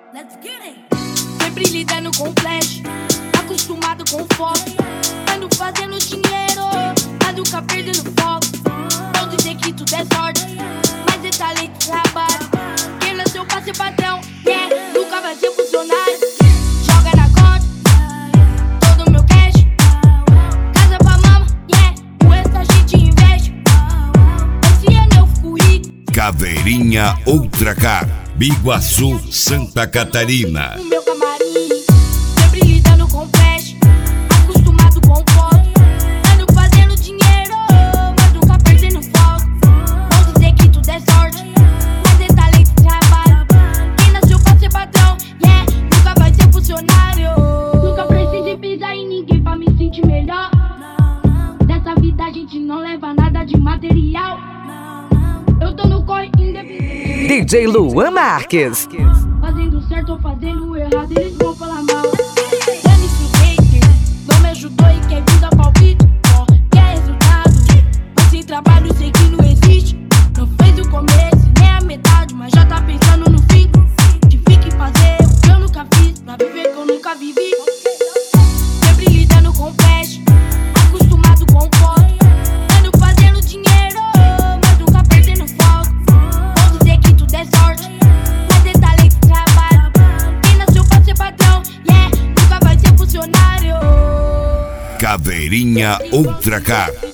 Let's get it. Sempre lidando com flash, acostumado com foco. Ando fazendo dinheiro, mas nunca perdendo foco. Vão dizer que tudo é sorte, mas é talento e trabalho. Quem nasceu pra ser patrão, nunca vai ser funcionário. Joga na conta, todo meu cash. Casa pra mama, o resto a gente investe. Esse ano eu fico rico. Caveirinha Ultracar, Biguaçu, Santa Catarina. O meu camarim, sempre lidando com flash, acostumado com foto. Ando fazendo dinheiro, mas nunca perdendo foco. Vão dizer que tudo é sorte, mas é talento e trabalho. Quem nasceu pra ser patrão, nunca vai ser funcionário. Nunca precisei pisar em ninguém pra me sentir melhor. Dessa vida a gente não leva nada de material. Eu tô no corre independente. DJ Luan Marques. Fazendo certo ou fazendo errado, eles vão falar mal. Dane-se o hater, não me ajudou e quer vir dar palpite. Quer resultado, mas sem trabalho sei que não existe. Não fez o começo, nem a metade, mas já tá pensando no fim. Tive que fazer o que eu nunca fiz, pra viver o que eu nunca vivi. Sempre lidando com flash, acostumado com foto. Ando fazendo dinheiro, mas nunca perdendo foco. Vão dizer que tudo é sorte, mas é talento e trabalho. Quem nasceu pra ser patrão, nunca vai ser funcionário. Caveirinha Ultracar,